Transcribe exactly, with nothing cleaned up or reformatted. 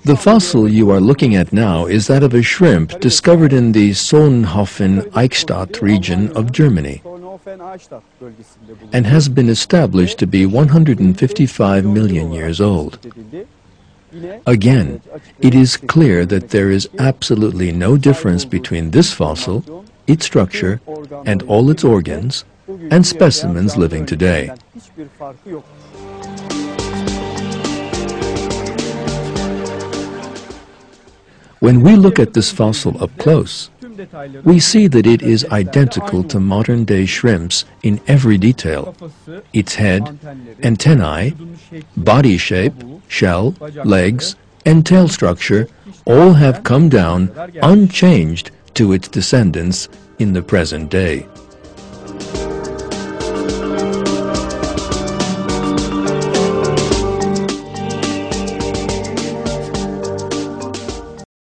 The fossil you are looking at now is that of a shrimp discovered in the Solnhofen-Eichstätt region of Germany and has been established to be one hundred fifty-five million years old. Again, it is clear that there is absolutely no difference between this fossil, its structure, and all its organs, and specimens living today. When we look at this fossil up close, we see that it is identical to modern-day shrimps in every detail. Its head, antennae, body shape, shell, legs, and tail structure all have come down unchanged to its descendants in the present day.